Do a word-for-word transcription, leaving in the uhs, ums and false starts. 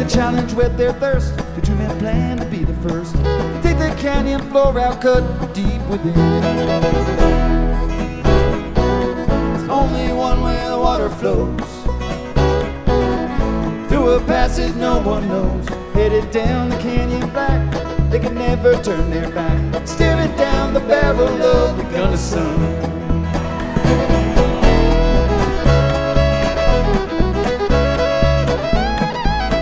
the challenge with their thirst. The two men plan to be the first to take the canyon floor out cut deep within. There's only one way the water flows, through a passage no one knows, headed down the canyon black. They can never turn their back, staring down the barrel of the gun of sun.